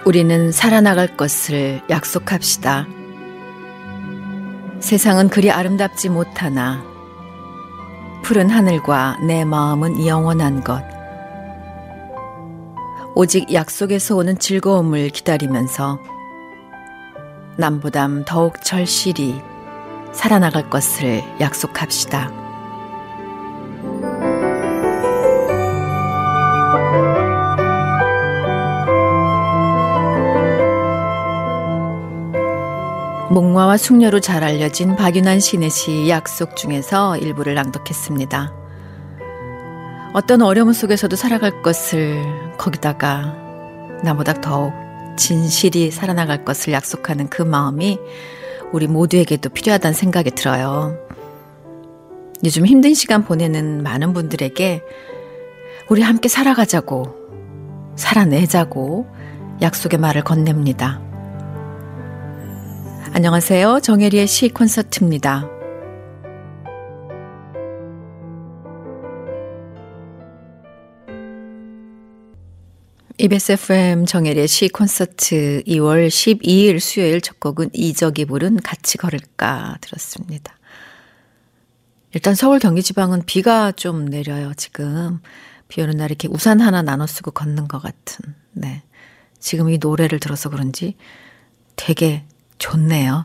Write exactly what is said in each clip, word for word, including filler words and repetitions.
우리는 살아나갈 것을 약속합시다. 세상은 그리 아름답지 못하나 푸른 하늘과 내 마음은 영원한 것. 오직 약속에서 오는 즐거움을 기다리면서 남보다 더욱 절실히 살아나갈 것을 약속합시다. 목마와 숙녀로 잘 알려진 박윤환 시인의 시 약속 중에서 일부를 낭독했습니다. 어떤 어려움 속에서도 살아갈 것을, 거기다가 나보다 더욱 진실이 살아나갈 것을 약속하는 그 마음이 우리 모두에게도 필요하다는 생각이 들어요. 요즘 힘든 시간 보내는 많은 분들에게 우리 함께 살아가자고, 살아내자고 약속의 말을 건넵니다. 안녕하세요. 정혜리의 시 콘서트입니다. 이비에스 에프엠 정혜리의 시 콘서트 이월 십이일 수요일 첫 곡은 이적이 부른 같이 걸을까 들었습니다. 일단 서울 경기 지방은 비가 좀 내려요. 지금 비 오는 날 이렇게 우산 하나 나눠 쓰고 걷는 것 같은. 네, 지금 이 노래를 들어서 그런지 되게 좋네요.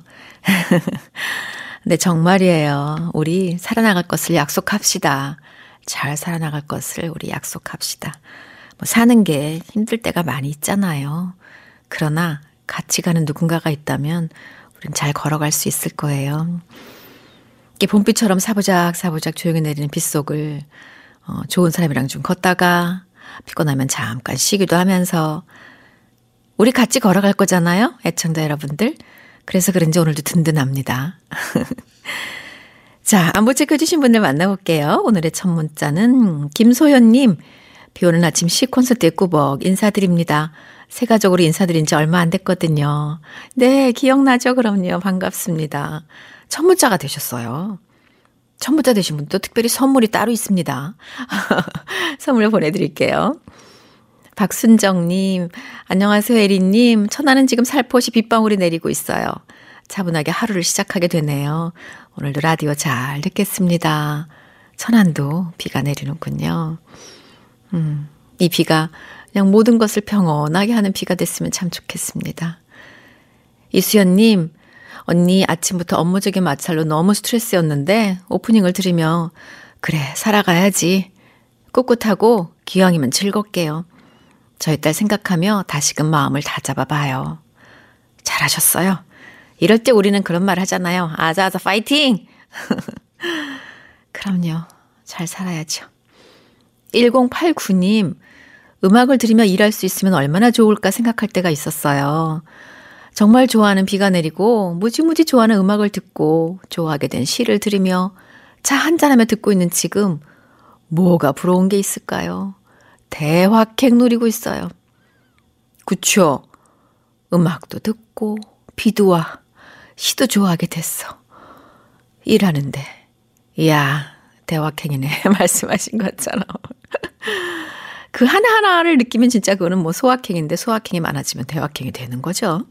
네, 정말이에요. 우리 살아나갈 것을 약속합시다. 잘 살아나갈 것을 우리 약속합시다. 뭐 사는 게 힘들 때가 많이 있잖아요. 그러나 같이 가는 누군가가 있다면 우린 잘 걸어갈 수 있을 거예요. 이게 봄비처럼 사부작 사부작 조용히 내리는 빗속을 어, 좋은 사람이랑 좀 걷다가 피고 나면 잠깐 쉬기도 하면서 우리 같이 걸어갈 거잖아요. 애청자 여러분들. 그래서 그런지 오늘도 든든합니다. 자, 안부 체크해주신 분들 만나볼게요. 오늘의 첫 문자는 김소연님. 비 오는 아침 시 콘서트의 꾸벅 인사드립니다. 새 가족으로 인사드린 지 얼마 안 됐거든요. 네, 기억나죠? 그럼요. 반갑습니다. 첫 문자가 되셨어요. 첫 문자 되신 분도 특별히 선물이 따로 있습니다. 선물 보내드릴게요. 박순정님, 안녕하세요 에리님. 천안은 지금 살포시 빗방울이 내리고 있어요. 차분하게 하루를 시작하게 되네요. 오늘도 라디오 잘 듣겠습니다. 천안도 비가 내리는군요. 음, 이 비가 그냥 모든 것을 평온하게 하는 비가 됐으면 참 좋겠습니다. 이수연님, 언니 아침부터 업무적인 마찰로 너무 스트레스였는데 오프닝을 들으며 그래 살아가야지. 꿋꿋하고 기왕이면 즐겁게요. 저희 딸 생각하며 다시금 마음을 다잡아봐요. 잘하셨어요. 이럴 때 우리는 그런 말 하잖아요. 아자아자 파이팅! 그럼요. 잘 살아야죠. 일공팔구님, 음악을 들으며 일할 수 있으면 얼마나 좋을까 생각할 때가 있었어요. 정말 좋아하는 비가 내리고 무지무지 좋아하는 음악을 듣고 좋아하게 된 시를 들으며 차 한잔하며 듣고 있는 지금 뭐가 부러운 게 있을까요? 대화객 누리고 있어요. 그쵸? 음악도 듣고 비도 와 시도 좋아하게 됐어. 일하는데 이야 대화객이네 말씀하신 것처럼. 그 하나하나를 느끼면 진짜 그거는 뭐 소확행인데 소확행이 많아지면 대확행이 되는 거죠.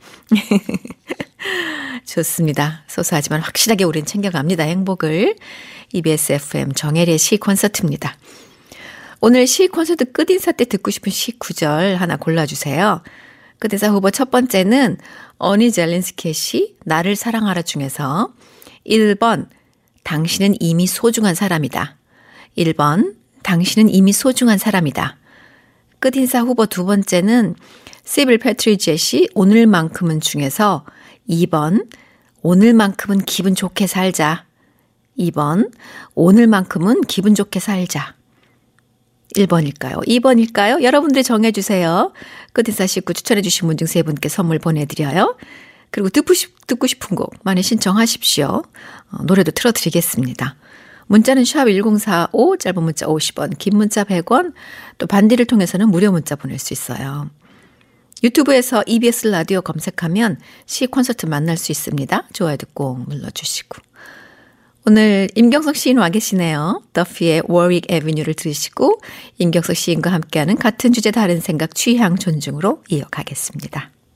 좋습니다. 소소하지만 확실하게 우린 챙겨갑니다. 행복을. 이비에스 에프엠 정혜리의 시 콘서트입니다. 오늘 시 콘서트 끝인사 때 듣고 싶은 시 구절 하나 골라주세요. 끝인사 후보 첫 번째는 어니 젤린스키의 시 나를 사랑하라 중에서 일 번 당신은 이미 소중한 사람이다. 일 번 당신은 이미 소중한 사람이다. 끝인사 후보 두 번째는 시빌 패트리지의 시 오늘만큼은 중에서 이 번 오늘만큼은 기분 좋게 살자. 이 번 오늘만큼은 기분 좋게 살자. 일 번일까요? 이 번일까요? 여러분들이 정해주세요. 끝인사 식구 추천해 주신 분 중 세 분께 선물 보내드려요. 그리고 듣고, 싶, 듣고 싶은 곡 많이 신청하십시오. 어, 노래도 틀어드리겠습니다. 문자는 샵 일공사오, 짧은 문자 오십 원, 긴 문자 백 원, 또 반디를 통해서는 무료 문자 보낼 수 있어요. 유튜브에서 이비에스 라디오 검색하면 시 콘서트 만날 수 있습니다. 좋아요도 꼭 눌러주시고. 오늘 임경석 시인 와 계시네요. 더피의 워윅 애비뉴를 들으시고 임경석 시인과 함께하는 같은 주제 다른 생각 취향 존중으로 이어가겠습니다.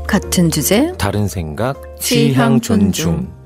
같은 주제, 다른 생각, 취향 취향 존중. 존중.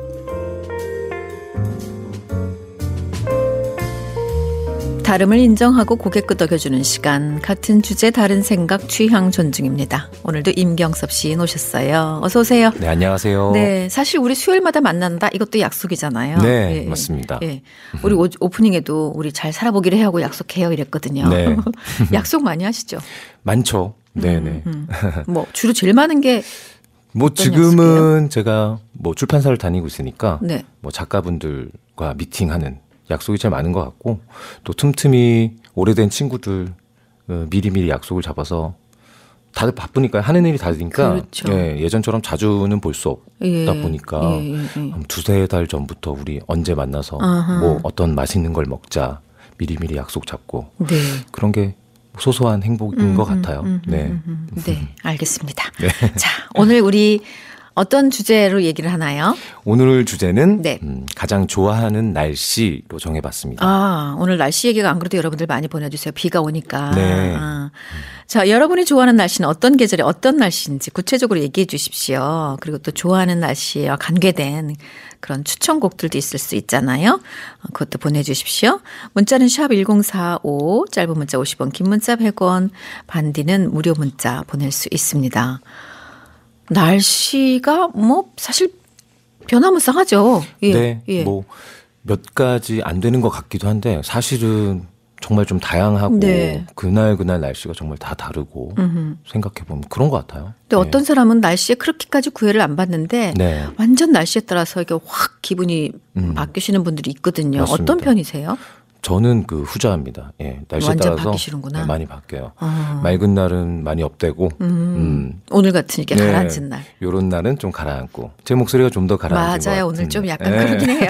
다름을 인정하고 고개 끄덕여주는 시간, 같은 주제 다른 생각 취향 존중입니다. 오늘도 임경섭 시인 오셨어요. 어서 오세요. 네, 안녕하세요. 네, 사실 우리 수요일마다 만난다 이것도 약속이잖아요. 네, 예, 맞습니다. 예. 우리 오, 오프닝에도 우리 잘 살아보기로 해 하고 약속해요 이랬거든요. 네. 약속 많이 하시죠? 많죠. 네네. 음, 음. 뭐 주로 제일 많은 게 뭐 어떤 지금은 약속이에요? 제가 뭐 출판사를 다니고 있으니까 네. 뭐 작가분들과 미팅하는 약속이 제일 많은 것 같고, 또 틈틈이 오래된 친구들 어, 미리미리 약속을 잡아서 다들 바쁘니까 하는 일이 다르니까 그렇죠. 예, 예전처럼 자주는 볼 수 없다 예, 보니까 예, 예, 예. 한 두세 달 전부터 우리 언제 만나서 아하. 뭐 어떤 맛있는 걸 먹자 미리미리 약속 잡고 네. 그런 게 소소한 행복인 것 같아요. 음, 음, 네. 음, 음. 네, 알겠습니다. 네. 자, 오늘 우리 어떤 주제로 얘기를 하나요? 오늘 주제는 네. 음, 가장 좋아하는 날씨로 정해봤습니다. 아, 오늘 날씨 얘기가 안 그래도 여러분들 많이 보내주세요. 비가 오니까. 네. 아. 자, 여러분이 좋아하는 날씨는 어떤 계절에 어떤 날씨인지 구체적으로 얘기해 주십시오. 그리고 또 좋아하는 날씨와 관계된 그런 추천곡들도 있을 수 있잖아요. 그것도 보내주십시오. 문자는 샵 일공사오, 짧은 문자 오십 원, 긴 문자 백 원, 반디는 무료 문자 보낼 수 있습니다. 날씨가 뭐 사실 변화무쌍하죠. 예, 네. 예. 뭐 몇 가지 안 되는 것 같기도 한데 사실은 정말 좀 다양하고 네. 그날 그날 날씨가 정말 다 다르고 생각해보면 그런 것 같아요. 근데 네. 어떤 사람은 날씨에 그렇게까지 구애를 안 받는데 네. 완전 날씨에 따라서 이게 확 기분이 음. 바뀌시는 분들이 있거든요. 맞습니다. 어떤 편이세요? 저는 그 후자입니다. 예, 날씨에 완전 따라서 바뀌시는구나. 네, 많이 바뀌어요. 아. 맑은 날은 많이 업되고, 음, 음. 오늘 같은 이렇게 네, 가라앉은 날. 요런 날은 좀 가라앉고 제 목소리가 좀 더 가라앉은 것 맞아요. 같은. 오늘 좀 약간 네. 그러긴 해요.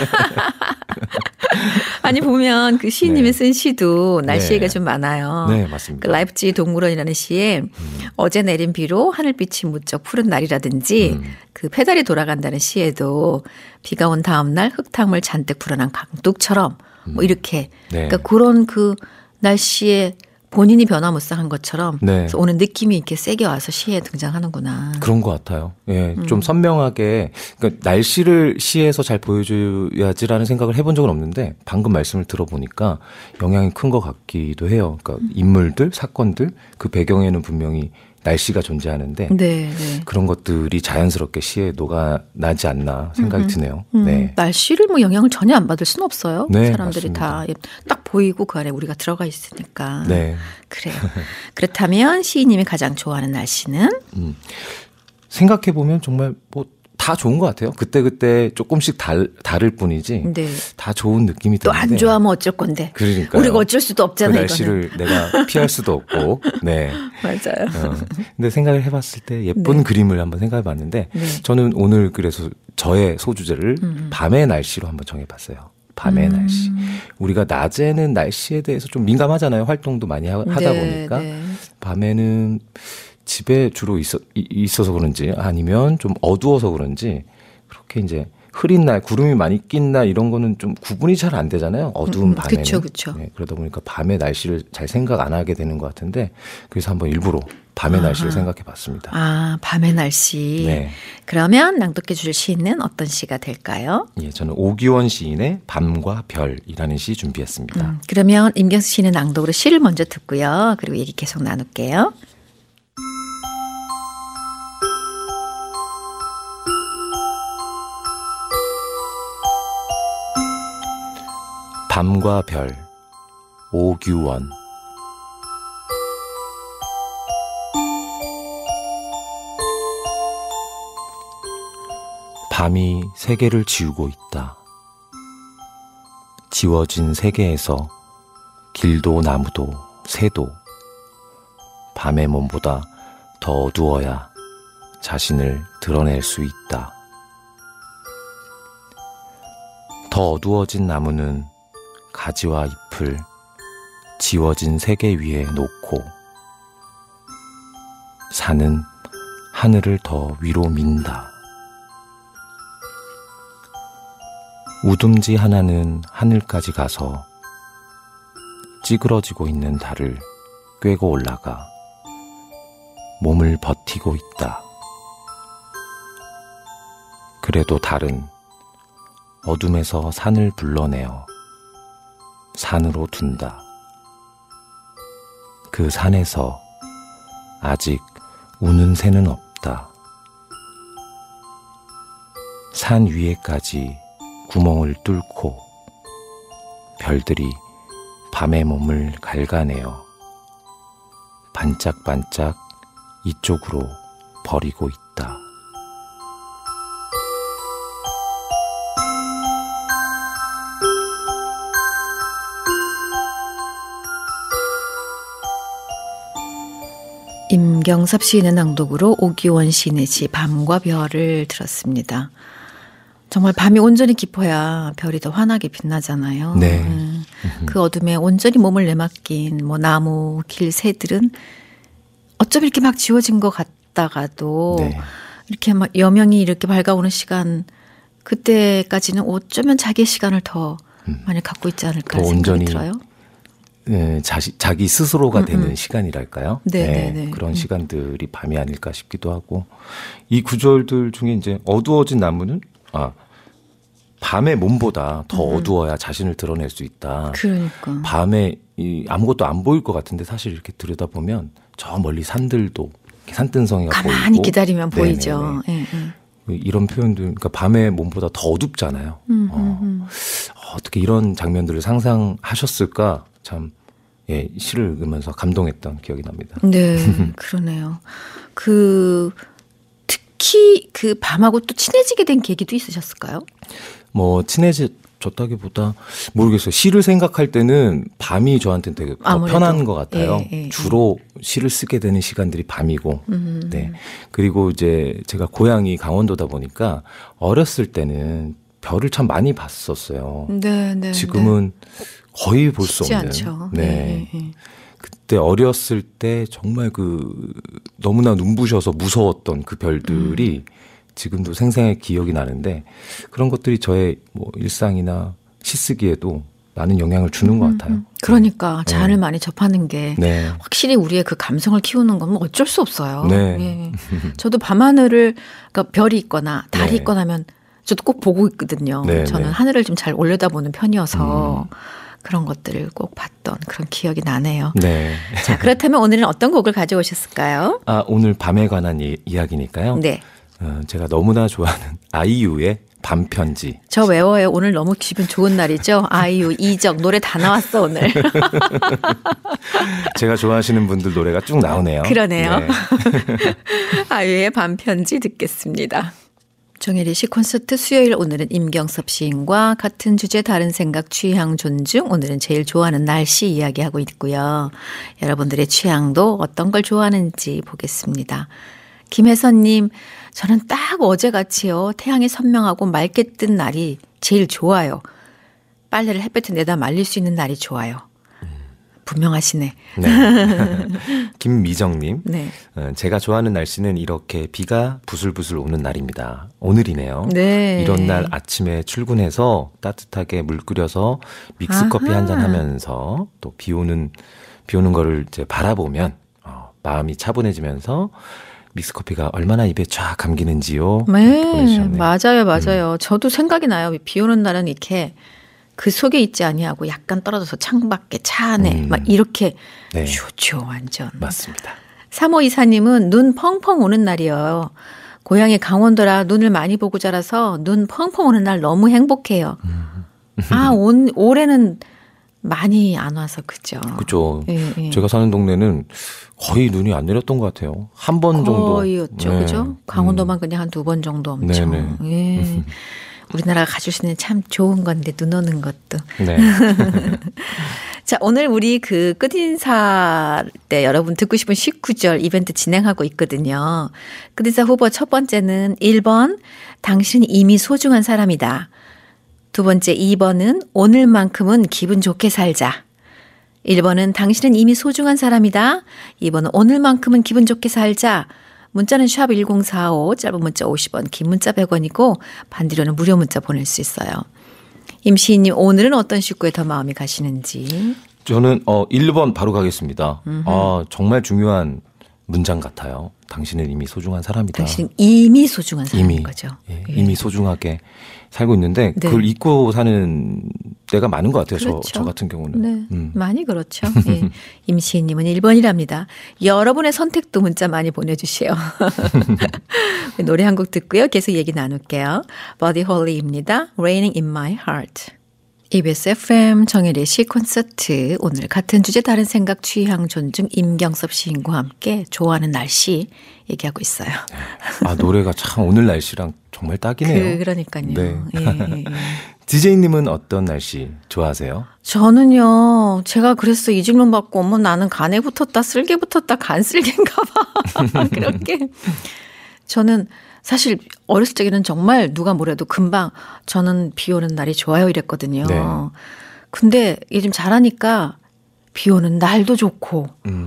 아니 보면 그 시인님이 네. 쓴 시도 날씨 네. 얘기가 좀 많아요. 네, 맞습니다. 그 라이프치히 동물원이라는 시에 음. 어제 내린 비로 하늘빛이 무척 푸른 날이라든지 음. 그 페달이 돌아간다는 시에도 비가 온 다음 날 흙탕물 잔뜩 불어난 강둑처럼 뭐 이렇게 네. 그러니까 그런 그 날씨에 본인이 변화무쌍한 것처럼 네. 그래서 오늘 느낌이 이렇게 세게 와서 시에 등장하는구나. 그런 것 같아요. 예, 음. 좀 선명하게, 그러니까 날씨를 시에서 잘 보여줘야지라는 생각을 해본 적은 없는데, 방금 말씀을 들어보니까 영향이 큰 것 같기도 해요. 그러니까 인물들, 사건들, 그 배경에는 분명히 날씨가 존재하는데, 네, 네. 그런 것들이 자연스럽게 시에 녹아나지 않나 생각이 드네요. 음, 네. 날씨를 뭐 영향을 전혀 안 받을 수는 없어요. 네, 사람들이 다 딱 보이고 그 안에 우리가 들어가 있으니까. 네. 그래요. 그렇다면 시인님이 가장 좋아하는 날씨는? 음. 생각해보면 정말 뭐 다 좋은 것 같아요. 그때그때 조금씩 달, 다를 뿐이지. 네. 다 좋은 느낌이 또 드는데. 안 좋아하면 어쩔 건데. 그러니까요. 우리가 어쩔 수도 그 없잖아요. 날씨를 내가 피할 수도 없고. 네. 이거는. 맞아요. 어. 근데 생각을 해봤을 때 예쁜 네. 그림을 한번 생각해봤는데 네. 저는 오늘 그래서 저의 소주제를 음. 밤의 날씨로 한번 정해봤어요. 밤의 음. 날씨. 우리가 낮에는 날씨에 대해서 좀 민감하잖아요. 활동도 많이 하, 하다 네, 보니까. 네. 밤에는 집에 주로 있어, 있어서 그런지 아니면 좀 어두워서 그런지 그렇게 이제 흐린 날, 구름이 많이 낀 날 이런 거는 좀 구분이 잘 안 되잖아요. 어두운 음, 밤에는. 그쵸, 그쵸. 네, 그러다 보니까 밤의 날씨를 잘 생각 안 하게 되는 것 같은데 그래서 한번 일부러 밤의 아하. 날씨를 생각해 봤습니다. 아, 밤의 날씨. 네. 그러면 낭독해 주실 시는 어떤 시가 될까요? 예, 저는 오기원 시인의 밤과 별이라는 시 준비했습니다. 음, 그러면 임경수 씨는 낭독으로 시를 먼저 듣고요. 그리고 얘기 계속 나눌게요. 밤과 별, 오규원. 밤이 세계를 지우고 있다. 지워진 세계에서 길도 나무도 새도 밤의 몸보다 더 어두워야 자신을 드러낼 수 있다. 더 어두워진 나무는 가지와 잎을 지워진 세계 위에 놓고 산은 하늘을 더 위로 민다. 우둥지 하나는 하늘까지 가서 찌그러지고 있는 달을 꿰고 올라가 몸을 버티고 있다. 그래도 달은 어둠에서 산을 불러내어 산으로 둔다. 그 산에서 아직 우는 새는 없다. 산 위에까지 구멍을 뚫고 별들이 밤의 몸을 갉아내어 반짝반짝 이쪽으로 버리고 있다. 임경섭 시인의 낭독으로 오기원 시인의 시 밤과 별을 들었습니다. 정말 밤이 온전히 깊어야 별이 더 환하게 빛나잖아요. 네. 음, 그 어둠에 온전히 몸을 내맡긴 뭐 나무, 길, 새들은 어쩜 이렇게 막 지워진 것 같다가도 네. 이렇게 막 여명이 이렇게 밝아오는 시간, 그때까지는 어쩌면 자기의 시간을 더 음. 많이 갖고 있지 않을까 생각이 온전히 들어요. 네, 자시, 자기 스스로가 음, 되는 음. 시간이랄까요? 네, 네, 네, 네. 그런 음. 시간들이 밤이 아닐까 싶기도 하고, 이 구절들 중에 이제 어두워진 나무는 아 밤의 몸보다 더 음. 어두워야 자신을 드러낼 수 있다. 그러니까 밤에 이 아무것도 안 보일 것 같은데 사실 이렇게 들여다 보면 저 멀리 산들도 산등성이가 보이고 가만히 기다리면 보이죠. 네, 네. 이런 표현들, 그러니까 밤의 몸보다 더 어둡잖아요. 음, 어, 음. 어떻게 이런 장면들을 상상하셨을까? 참, 예, 시를 읽으면서 감동했던 기억이 납니다. 네, 그러네요. 그, 특히 그 밤하고 또 친해지게 된 계기도 있으셨을까요? 뭐, 친해졌다기보다 모르겠어요. 시를 생각할 때는 밤이 저한테는 되게 더 아무래도. 편한 것 같아요. 예, 예, 주로 시를 쓰게 되는 시간들이 밤이고, 음. 네. 그리고 이제 제가 고향이 강원도다 보니까 어렸을 때는 별을 참 많이 봤었어요. 네, 네. 지금은 네. 거의 볼 수 없는. 않죠. 네. 네, 네. 그때 어렸을 때 정말 그 너무나 눈부셔서 무서웠던 그 별들이 음. 지금도 생생하게 기억이 나는데 그런 것들이 저의 뭐 일상이나 시쓰기에도 많은 영향을 주는 음, 것 같아요. 그러니까 자연을 네. 많이 접하는 게 네. 확실히 우리의 그 감성을 키우는 건 어쩔 수 없어요. 네. 네. 저도 밤하늘을 그러니까 별이 있거나 달이 네. 있거나 하면 저도 꼭 보고 있거든요. 네, 저는 네. 하늘을 좀 잘 올려다보는 편이어서 음. 그런 것들을 꼭 봤던 그런 기억이 나네요. 네. 자, 그렇다면 오늘은 어떤 곡을 가져오셨을까요? 아, 오늘 밤에 관한 이, 이야기니까요. 네. 어, 제가 너무나 좋아하는 아이유의 밤편지. 저 외워요. 오늘 너무 기분 좋은 날이죠. 아이유, 이적 노래 다 나왔어 오늘. 제가 좋아하시는 분들 노래가 쭉 나오네요. 그러네요. 네. 아이유의 밤편지 듣겠습니다. 정혜리 시 콘서트 수요일, 오늘은 임경섭 시인과 같은 주제 다른 생각 취향 존중, 오늘은 제일 좋아하는 날씨 이야기하고 있고요. 여러분들의 취향도 어떤 걸 좋아하는지 보겠습니다. 김혜선님, 저는 딱 어제같이요. 태양이 선명하고 맑게 뜬 날이 제일 좋아요. 빨래를 햇볕에 내다 말릴 수 있는 날이 좋아요. 분명하시네. 네. 김미정님. 네. 제가 좋아하는 날씨는 이렇게 비가 부슬부슬 오는 날입니다. 오늘이네요. 네. 이런 날 아침에 출근해서 따뜻하게 물 끓여서 믹스커피 한잔 하면서 또 비 오는, 비 오는 거를 이제 바라보면 어, 마음이 차분해지면서 믹스커피가 얼마나 입에 쫙 감기는지요. 네. 맞아요. 맞아요. 음. 저도 생각이 나요. 비 오는 날은 이렇게 그 속에 있지 아니하고 약간 떨어져서 창밖에 차 안에 음. 막 이렇게 네. 좋죠. 완전. 맞습니다. 삼오이사님은 눈 펑펑 오는 날이요. 고향이 강원도라 눈을 많이 보고 자라서 눈 펑펑 오는 날 너무 행복해요. 음. 아, 온, 올해는 많이 안 와서 그죠. 그죠. 예, 예. 제가 사는 동네는 거의 눈이 안 내렸던 것 같아요. 한 번 정도. 거의였죠. 네. 그죠. 강원도만 음. 그냥 한 두 번 정도 엄청. 예. 우리나라가 가질 수 있는 참 좋은 건데 눈 오는 것도. 네. 자, 오늘 우리 그 끝인사 때 여러분 듣고 싶은 십구 절 이벤트 진행하고 있거든요. 끝인사 후보 첫 번째는 일 번 당신은 이미 소중한 사람이다. 두 번째 이 번은 오늘만큼은 기분 좋게 살자. 일 번은 당신은 이미 소중한 사람이다. 이 번은 오늘만큼은 기분 좋게 살자. 문자는 샵 일공사오, 짧은 문자 오십 원, 긴 문자 백 원이고 반디로는 무료 문자 보낼 수 있어요. 임시인님, 오늘은 어떤 식구에 더 마음이 가시는지. 저는 어 일 번 바로 가겠습니다. 음흠. 아, 정말 중요한 문장 같아요. 당신은 이미 소중한 사람이다. 당신은 이미 소중한 사람인 이미, 거죠. 예, 예. 이미 소중하게 살고 있는데 네. 그걸 잊고 사는 때가 많은 것 같아요. 그렇죠. 저, 저 같은 경우는. 네, 음. 많이 그렇죠. 예. 임시인님은 일 번이랍니다. 여러분의 선택도 문자 많이 보내주세요. 노래 한 곡 듣고요. 계속 얘기 나눌게요. 버디 홀리입니다. Raining in my heart. 이비에스 에프엠 정혜리의 시 콘서트. 오늘 같은 주제 다른 생각 취향 존중 임경섭 시인과 함께 좋아하는 날씨 얘기하고 있어요. 아 노래가 참 오늘 날씨랑 정말 딱이네요. 그, 그러니까요. 네. 예, 예, 예. 디제이님은 어떤 날씨 좋아하세요? 저는요, 제가 그랬어. 이 질문 받고, 어머, 나는 간에 붙었다, 쓸개 붙었다, 간쓸개인가 봐. 그렇게. 저는 사실 어렸을 적에는 정말 누가 뭐래도 금방 저는 비 오는 날이 좋아요 이랬거든요. 네. 근데 요즘 잘하니까 비 오는 날도 좋고, 음.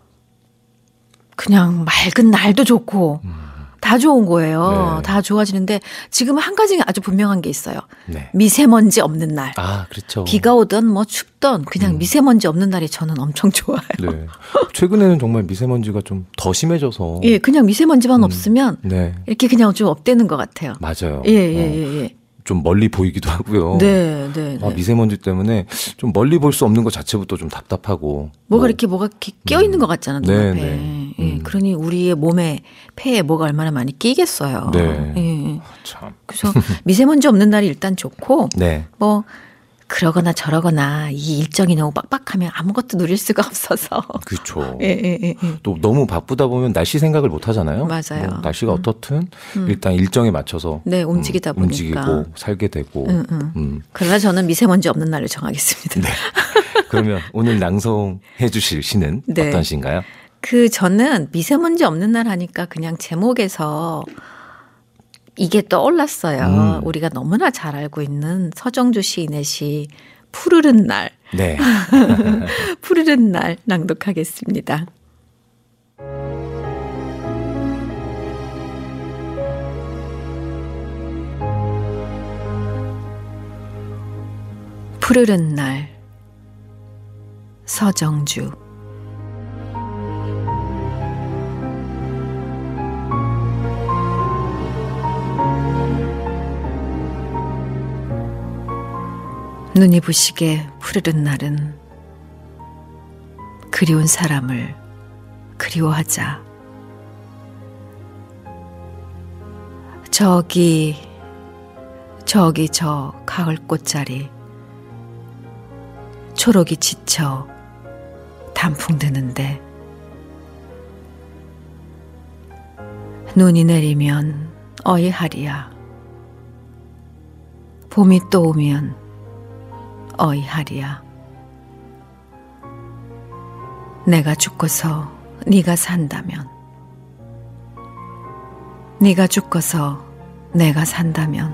그냥 맑은 날도 좋고, 음. 다 좋은 거예요. 네. 다 좋아지는데 지금은 한 가지 아주 분명한 게 있어요. 네. 미세먼지 없는 날. 아 그렇죠. 비가 오든 뭐 춥든 그냥 음. 미세먼지 없는 날이 저는 엄청 좋아요. 네. 최근에는 정말 미세먼지가 좀 더 심해져서. 예, 그냥 미세먼지만 음. 없으면 네. 이렇게 그냥 좀 업되는 것 같아요. 맞아요. 예, 예, 어, 예, 예. 좀 멀리 보이기도 하고요. 네, 네, 아, 네. 미세먼지 때문에 좀 멀리 볼 수 없는 것 자체부터 좀 답답하고. 뭐가 뭐. 이렇게 뭐가 이렇게 껴 있는 것 같잖아요, 네, 눈앞에. 네. 예, 음. 그러니 우리의 몸에 폐에 뭐가 얼마나 많이 끼겠어요. 네. 예. 참. 그래서 미세먼지 없는 날이 일단 좋고, 네. 뭐 그러거나 저러거나 이 일정이 너무 빡빡하면 아무것도 누릴 수가 없어서. 그렇죠. 예, 예, 예, 예. 또 너무 바쁘다 보면 날씨 생각을 못 하잖아요. 맞아요. 뭐 날씨가 어떻든 일단 일정에 맞춰서 네, 움직이다 음, 보니까. 움직이고 살게 되고. 음, 음. 음. 그러나 저는 미세먼지 없는 날을 정하겠습니다. 네. 그러면 오늘 낭송해 주실 시는 네. 어떤 시인가요? 그 저는 미세먼지 없는 날 하니까 그냥 제목에서 이게 떠올랐어요. 음. 우리가 너무나 잘 알고 있는 서정주 시인의 시 푸르른 날. 네. 푸르른 날 낭독하겠습니다. 푸르른 날 서정주. 눈이 부시게 푸르른 날은 그리운 사람을 그리워하자. 저기 저기 저 가을 꽃자리 초록이 지쳐 단풍 드는데 눈이 내리면 어이하리야. 봄이 또 오면 어이하리야. 내가 죽고서 네가 산다면, 네가 죽고서 내가 산다면,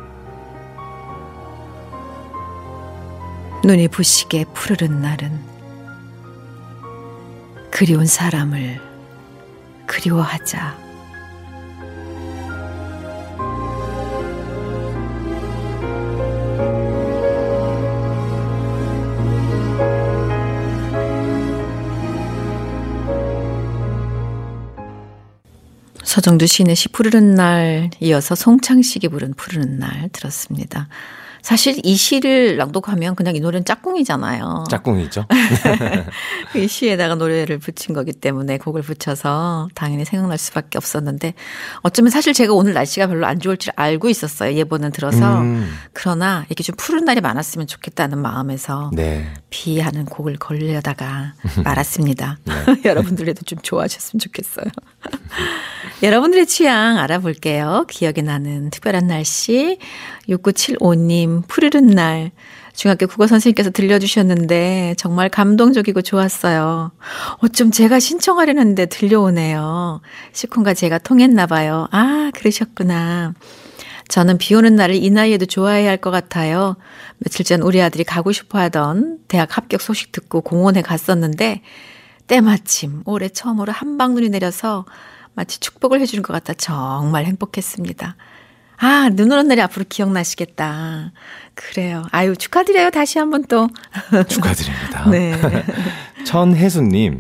눈이 부시게 푸르른 날은 그리운 사람을 그리워하자. 서정주 시인의 시 푸르른 날 이어서 송창식이 부른 푸르른 날 들었습니다. 사실 이 시를 낭독하면 그냥 이 노래는 짝꿍이잖아요. 짝꿍이죠. 이 시에다가 노래를 붙인 거기 때문에 곡을 붙여서 당연히 생각날 수밖에 없었는데 어쩌면 사실 제가 오늘 날씨가 별로 안 좋을 줄 알고 있었어요. 예보는 들어서. 음. 그러나 이렇게 좀 푸른 날이 많았으면 좋겠다는 마음에서 네. 비하는 곡을 걸려다가 말았습니다. 네. 여러분들도 좀 좋아하셨으면 좋겠어요. 여러분들의 취향 알아볼게요. 기억에 나는 특별한 날씨. 육구칠오 님 푸르른 날 중학교 국어 선생님께서 들려주셨는데 정말 감동적이고 좋았어요. 어쩜 제가 신청하려는데 들려오네요. 시콘과 제가 통했나 봐요. 아, 그러셨구나. 저는 비 오는 날을 이 나이에도 좋아해야 할 것 같아요. 며칠 전 우리 아들이 가고 싶어 하던 대학 합격 소식 듣고 공원에 갔었는데 때마침 올해 처음으로 한방눈이 내려서 마치 축복을 해주는 것 같아 정말 행복했습니다. 아, 눈 오는 날이 앞으로 기억나시겠다. 그래요. 아유, 축하드려요. 다시 한번 또. 축하드립니다. 네. 천혜수님,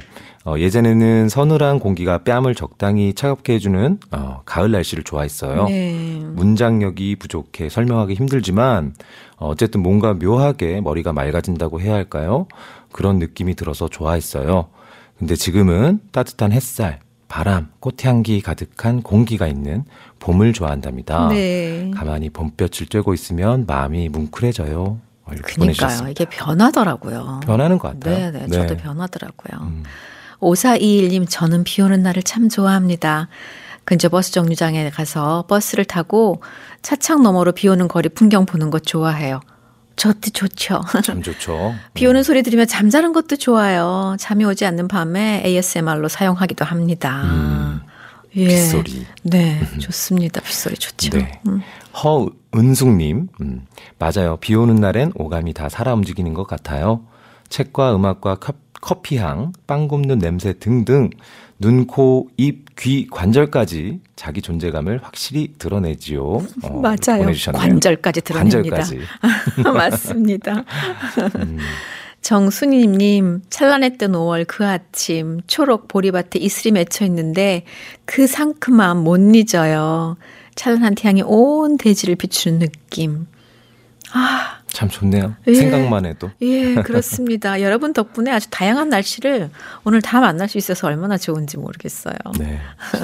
어, 예전에는 서늘한 공기가 뺨을 적당히 차갑게 해주는 어, 가을 날씨를 좋아했어요. 네. 문장력이 부족해 설명하기 힘들지만 어, 어쨌든 뭔가 묘하게 머리가 맑아진다고 해야 할까요? 그런 느낌이 들어서 좋아했어요. 근데 지금은 따뜻한 햇살, 바람, 꽃향기 가득한 공기가 있는 봄을 좋아한답니다. 네. 가만히 봄볕을 쬐고 있으면 마음이 뭉클해져요. 이렇게 그러니까요. 보내주셨습니다. 이게 변하더라고요. 변하는 것 같아요. 네, 네. 네. 저도 변하더라고요. 음. 오사이일 님, 저는 비 오는 날을 참 좋아합니다. 근처 버스 정류장에 가서 버스를 타고 차창 너머로 비 오는 거리 풍경 보는 것 좋아해요. 저도 좋죠. 참 좋죠. 비 오는 소리 들으면 잠자는 것도 좋아요. 잠이 오지 않는 밤에 에이에스엠알로 사용하기도 합니다. 음, 예. 빗소리. 네, 좋습니다. 빗소리 좋죠. 네. 음. 허은숙님, 음, 맞아요. 비 오는 날엔 오감이 다 살아 움직이는 것 같아요. 책과 음악과 컵, 커피향, 빵 굽는 냄새 등등 눈, 코, 입, 귀, 관절까지 자기 존재감을 확실히 드러내지요. 어, 맞아요. 보내주셨네요. 관절까지 드러냅니다. 관절까지. 맞습니다. 음. 정순희님, 찬란했던 오월 그 아침 초록 보리밭에 이슬이 맺혀 있는데 그 상큼함 못 잊어요. 찬란한 태양이 온 대지를 비추는 느낌. 아, 참 좋네요. 예. 생각만 해도. 예, 그렇습니다. 여러분 덕분에 아주 다양한 날씨를 오늘 다 만날 수 있어서 얼마나 좋은지 모르겠어요. 네.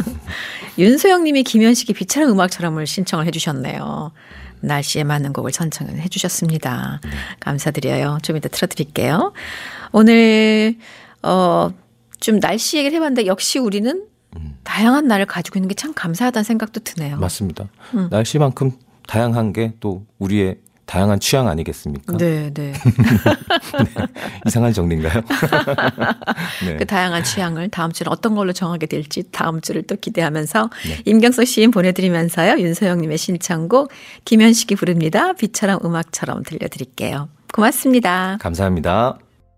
윤소영 님이 김현식의 비찬 음악처럼을 신청을 해 주셨네요. 날씨에 맞는 곡을 선정해 주셨습니다. 네. 감사드려요. 좀 이따 틀어드릴게요. 오늘 어, 좀 날씨 얘기를 해봤는데 역시 우리는 음. 다양한 날을 가지고 있는 게 참 감사하다는 생각도 드네요. 맞습니다. 음. 날씨만큼 다양한 게 또 우리의 다양한 취향 아니겠습니까? 네, 네. 네. 이상한 정리인가요? 네. 그 다양한 취향을 다음 주에 어떤 걸로 정하게 될지 다음 주를 또 기대하면서 네. 임경서 시인 보내드리면서요. 윤소영님의 신청곡 김현식이 부릅니다. 비처럼 음악처럼 들려드릴게요. 고맙습니다. 감사합니다.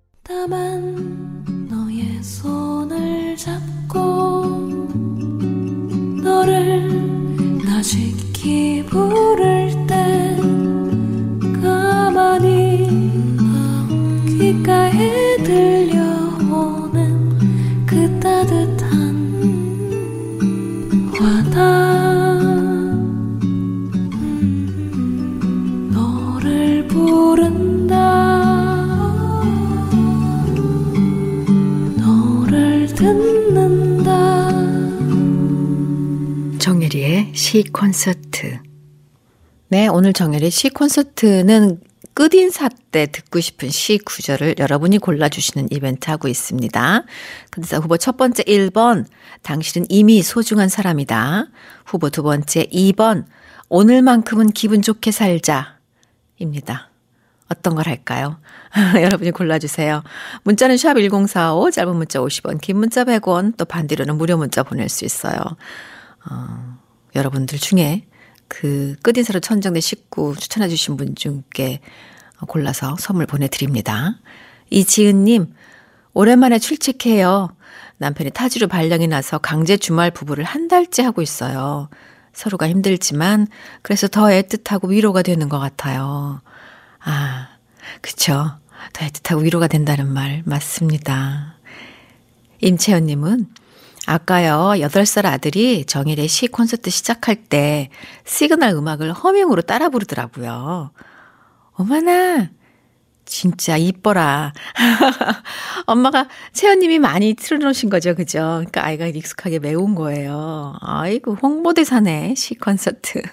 다만 너의 손을 잡고 너를 나직히 부를 때 가만히 귓가에 들려오는 그 따뜻한 와닿 음, 너를 부른다 너를 듣는다 정혜리의 시 콘서트. 네, 오늘 정혜리의 시 콘서트는 끝인사 때 듣고 싶은 시 구절을 여러분이 골라주시는 이벤트 하고 있습니다. 끝인사 후보 첫 번째 일 번, 당신은 이미 소중한 사람이다. 후보 두 번째 이 번, 오늘만큼은 기분 좋게 살자. 입니다. 어떤 걸 할까요? 여러분이 골라주세요. 문자는 샵 일공사오, 짧은 문자 오십 원, 긴 문자 백 원, 또 반대로는 무료 문자 보낼 수 있어요. 어, 여러분들 중에 그 끝인사로 천정된 식구 추천해 주신 분 중에 골라서 선물 보내드립니다. 이지은님, 오랜만에 출첵해요. 남편이 타지로 발령이 나서 강제 주말 부부를 한 달째 하고 있어요. 서로가 힘들지만 그래서 더 애틋하고 위로가 되는 것 같아요. 아, 그쵸. 더 애틋하고 위로가 된다는 말 맞습니다. 임채연님은 아까요, 여덟 살 아들이 정일의 시 콘서트 시작할 때 시그널 음악을 허밍으로 따라 부르더라고요. 어머나, 진짜 이뻐라. 엄마가 채연님이 많이 틀어놓으신 거죠, 그죠? 그러니까 아이가 익숙하게 외운 거예요. 아이고, 홍보대사네, 시 콘서트.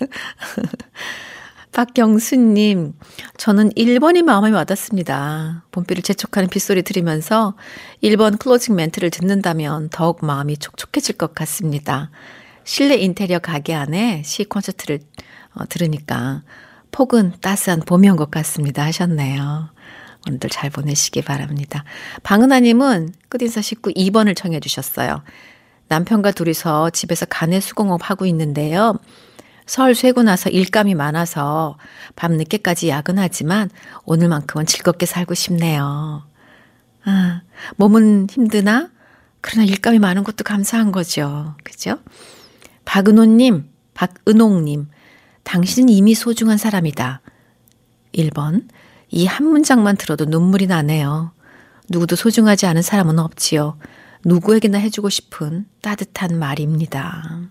박경수님, 저는 일 번이 마음에 와닿습니다. 봄비를 재촉하는 빗소리 들으면서 일 번 클로징 멘트를 듣는다면 더욱 마음이 촉촉해질 것 같습니다. 실내 인테리어 가게 안에 시 콘서트를 어, 들으니까 폭은 따스한 봄이 온 것 같습니다 하셨네요. 오늘들 잘 보내시기 바랍니다. 방은하님은 끝인사 식구 이 번을 청해 주셨어요. 남편과 둘이서 집에서 가내 수공업 하고 있는데요. 설 쇠고 나서 일감이 많아서 밤 늦게까지 야근하지만 오늘만큼은 즐겁게 살고 싶네요. 아, 몸은 힘드나? 그러나 일감이 많은 것도 감사한 거죠. 그죠? 박은호님, 박은옥님, 당신은 이미 소중한 사람이다. 일 번, 이 한 문장만 들어도 눈물이 나네요. 누구도 소중하지 않은 사람은 없지요. 누구에게나 해주고 싶은 따뜻한 말입니다.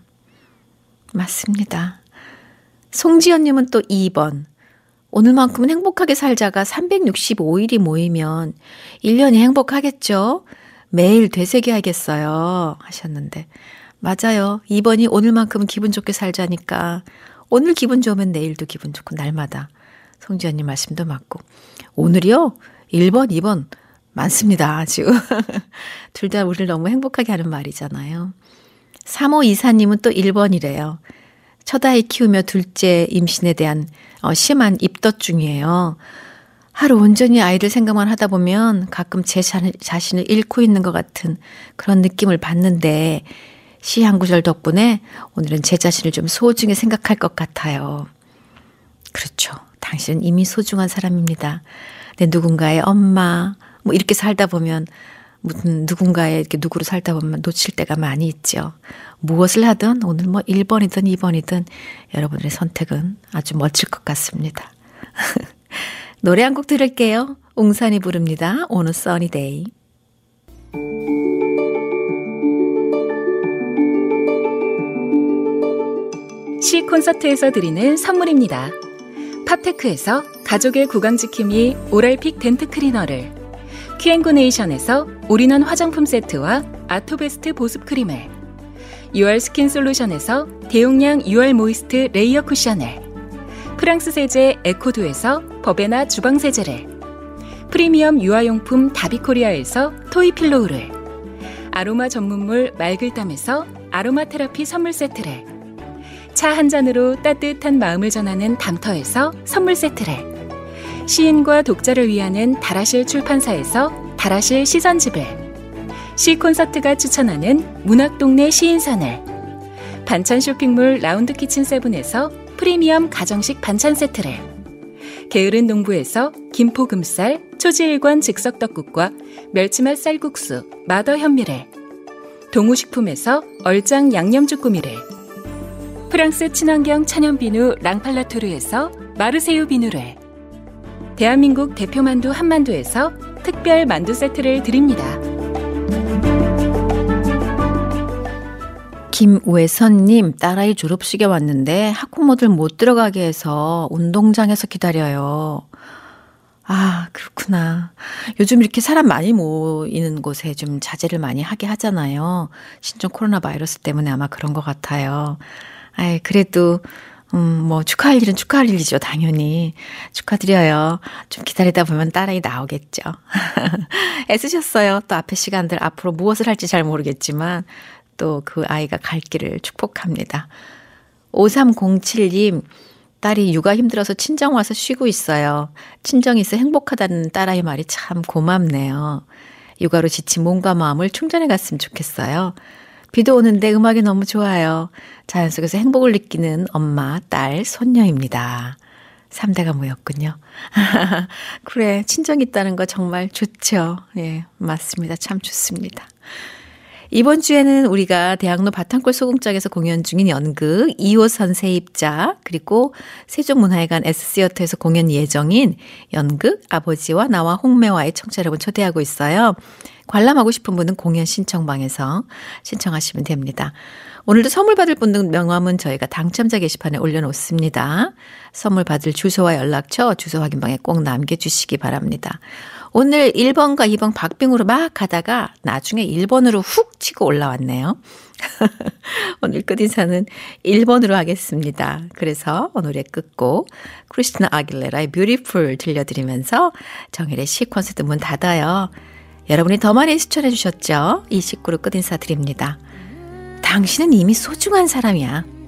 맞습니다. 송지연님은 또 이 번. 오늘만큼은 행복하게 살자가 삼백육십오 일이 모이면 일 년이 행복하겠죠? 매일 되새겨야겠어요. 하셨는데. 맞아요. 이 번이 오늘만큼은 기분 좋게 살자니까 오늘 기분 좋으면 내일도 기분 좋고 날마다. 송지연님 말씀도 맞고. 오늘이요? 일 번, 이 번 많습니다. 지금. 둘 다 우리를 너무 행복하게 하는 말이잖아요. 삼오이사님은 또 일 번이래요. 첫 아이 키우며 둘째 임신에 대한 어, 심한 입덧 중이에요. 하루 온전히 아이를 생각만 하다 보면 가끔 제 자신을 잃고 있는 것 같은 그런 느낌을 받는데 시 한 구절 덕분에 오늘은 제 자신을 좀 소중히 생각할 것 같아요. 그렇죠. 당신은 이미 소중한 사람입니다. 내 누군가의 엄마 뭐 이렇게 살다 보면 무슨 누군가의 이렇게 누구로 살다 보면 놓칠 때가 많이 있죠. 무엇을 하든 오늘 뭐 일 번이든 이 번이든 여러분들의 선택은 아주 멋질 것 같습니다. 노래 한 곡 들을게요. 웅산이 부릅니다. On a sunny day. 시 콘서트에서 드리는 선물입니다. 팝테크에서 가족의 구강지킴이 오랄픽 덴트 클리너를, 큐앤고네이션에서 올인원 화장품 세트와 아토베스트 보습 크림을, 유알 스킨 솔루션에서 대용량 유알 모이스트 레이어 쿠션을, 프랑스 세제 에코두에서 버베나 주방 세제를, 프리미엄 유아용품 다비코리아에서 토이필로우를, 아로마 전문물 말글담에서 아로마 테라피 선물 세트를, 차 한 잔으로 따뜻한 마음을 전하는 담터에서 선물 세트를, 시인과 독자를 위하는 다라실 출판사에서 다라실 시선집을, 시 콘서트가 추천하는 문학동네 시인선을, 반찬 쇼핑몰 라운드 키친 세븐에서 프리미엄 가정식 반찬 세트를, 게으른 농부에서 김포금쌀, 초지일관 즉석떡국과 멸치맛 쌀국수, 마더 현미를, 동우식품에서 얼짱 양념주꾸미를, 프랑스 친환경 천연비누 랑팔라토르에서 마르세유 비누를, 대한민국 대표만두 한만두에서 특별 만두 세트를 드립니다. 김우혜선님, 딸아이 졸업식에 왔는데 학부모들 못 들어가게 해서 운동장에서 기다려요. 아, 그렇구나. 요즘 이렇게 사람 많이 모이는 곳에 좀 자제를 많이 하게 하잖아요. 신종 코로나 바이러스 때문에 아마 그런 것 같아요. 아이, 그래도 음, 뭐 축하할 일은 축하할 일이죠. 당연히. 축하드려요. 좀 기다리다 보면 딸아이 나오겠죠. 애쓰셨어요. 또 앞에 시간들 앞으로 무엇을 할지 잘 모르겠지만 또 그 아이가 갈 길을 축복합니다. 오삼공칠님, 딸이 육아 힘들어서 친정 와서 쉬고 있어요. 친정이 있어 행복하다는 딸아이 말이 참 고맙네요. 육아로 지친 몸과 마음을 충전해 갔으면 좋겠어요. 비도 오는데 음악이 너무 좋아요. 자연 속에서 행복을 느끼는 엄마, 딸, 손녀입니다. 삼 대가 모였군요. 그래, 친정이 있다는 거 정말 좋죠. 예, 맞습니다. 참 좋습니다. 이번 주에는 우리가 대학로 바탕골 소극장에서 공연 중인 연극 이 호선 세입자, 그리고 세종문화회관 S시어터에서 공연 예정인 연극 아버지와 나와 홍매화의 청취자 여러분 초대하고 있어요. 관람하고 싶은 분은 공연 신청방에서 신청하시면 됩니다. 오늘도 선물 받을 분들 명함은 저희가 당첨자 게시판에 올려놓습니다. 선물 받을 주소와 연락처, 주소 확인방에 꼭 남겨주시기 바랍니다. 오늘 일 번과 이 번 박빙으로 막 가다가 나중에 일 번으로 훅 치고 올라왔네요. 오늘 끝인사는 일 번으로 하겠습니다. 그래서 오늘의 끝곡 크리스티나 아길레라의 뷰티풀 들려드리면서 정혜의 시 콘서트 문 닫아요. 여러분이 더 많이 추천해 주셨죠? 이 식구로 끝인사 드립니다. 당신은 이미 소중한 사람이야.